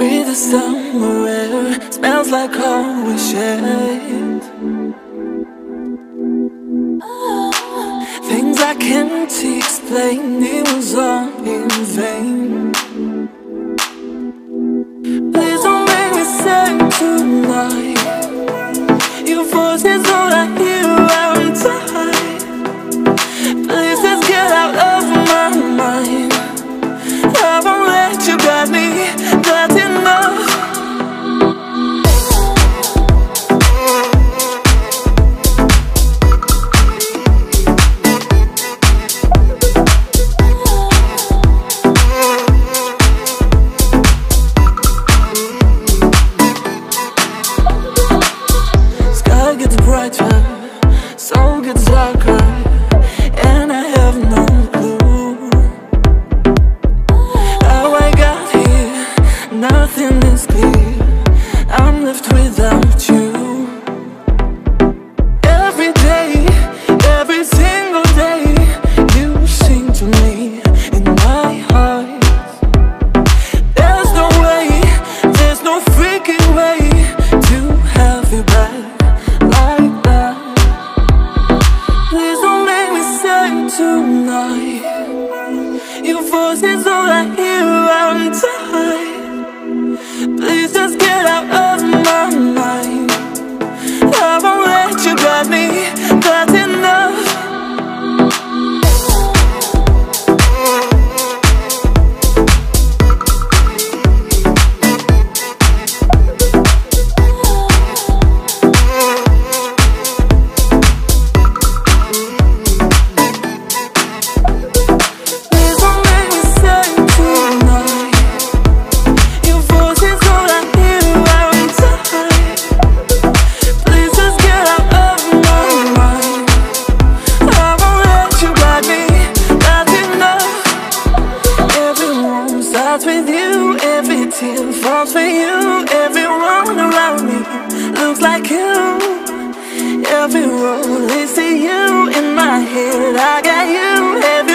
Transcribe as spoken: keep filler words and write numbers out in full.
Breathe the summer air, smells like home we shared. Things I can't explain, it was all in vain. Please don't make me sad tonight. Your voice is all I hear around time. Please just get out of my mind. I won't let you guide me, that's enough. Sky gets brighter, soul gets darker, and I have no clue how I got here. Nothing is clear, I'm left without you. Every day, every single day, you sing to me in my heart. There's no way, there's no freaking way to have you back like that. Please don't make me sad tonight. Your voice is all I hear around time. Please just get out of my mind. I won't let you guide me, that's enough. Please don't make me sad tonight. Your voice is all I hear around time. Please just get out of my mind. I won't let you guide me, that's enough. Every room starts with you, every tear falls for you. Everyone around me looks like you. Every road leads to you. In my head I got you. Every